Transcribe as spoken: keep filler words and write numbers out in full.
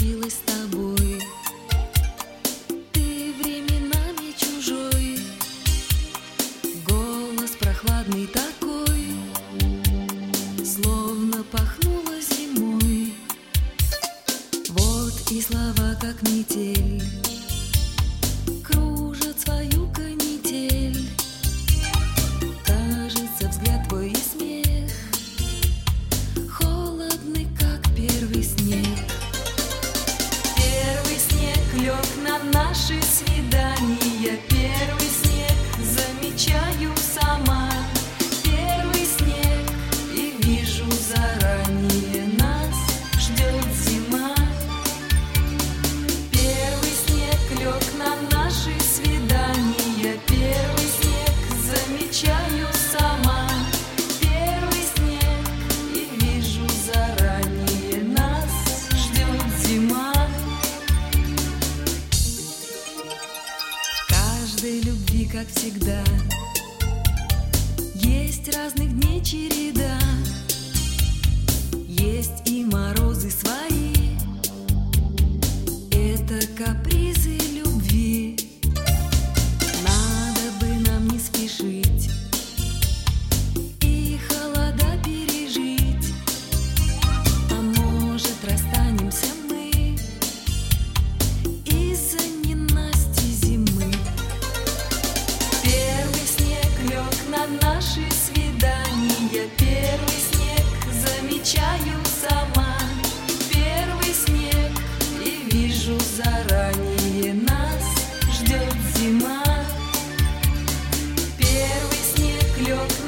случилось с тобой? Ты временами чужой, голос прохладный такой, словно пахнуло зимой. Вот и слова, как метель, кружат свою канитель. Кажется, взгляд твой и смех холодный, как первый снег. Первый снег лег на наши свидания. Первый снег замечаю сама. Первый снег, и вижу заранее, нас ждет зима. Первый снег лег на наши свидания. Первый снег замечаю сама. Первый снег, и вижу заранее, нас ждет зима. В каждой любви, как всегда, есть разных дней череда, есть и морозы свои. Это капризы любви. Надо бы нам не спешить и холода пережить, а может, расстанемся мы из-за ненасти зимы. Первый снег лег на наши свидания. Первый снег замечаю сама. Первый снег, и вижу заранее, нас ждет зима. Первый снег лег